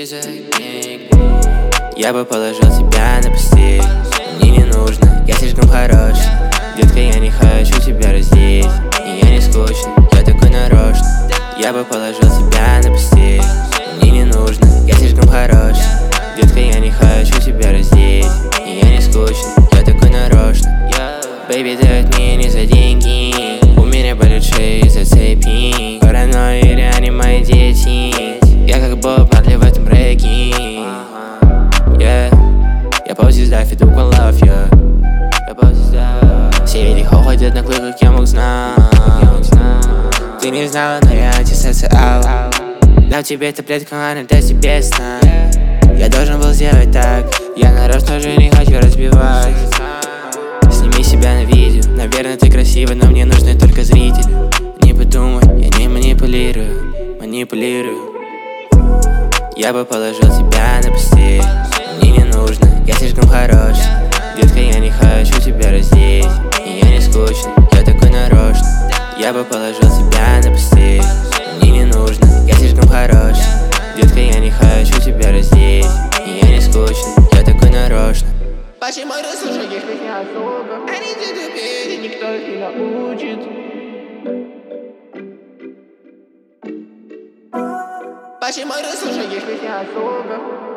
Я бы положил тебя на постель. Мне не нужно, я слишком хорош. Детка, я не хочу тебя раздеть. И я не скучный, я такой нарочно. Я бы положил тебя на постель. Мне не нужно, я слишком хорош. Детка, я не хочу тебя раздеть. И я не скучный, я такой нарочно. Бэйби, дает мне не за деньги. У меня болит шея из-за цепи. Паранойя, они мои дети. Я как Боб Марли в этом регги. Я поп-звезда, фит up one love, я поп-звезда. Все легко ходят на клык, как я мог знать. Ты не знала, но я антисоциал. Дам тебе таблетку, она даст тебе сна. Я должен был сделать так. Я нарочно уже не хочу разбивать. Сними себя на видео. Наверное, ты красива, но мне нужны только зрители. Не подумай, я не манипулирую. Я бы положил тебя на постель. Мне не нужно, я слишком хорош. Детка, я не хочу тебя раздеть. И я не скучный, я такой нарочно. Я бы положил тебя на постель. Мне не нужно, я слишком хорош. Детка, я не хочу тебя раздеть. И я не скучный, я такой нарочно. Почему ты слушаешь их не особо? Они тебе тупее, никто их не научит. Почему ты слушаешь их не особо?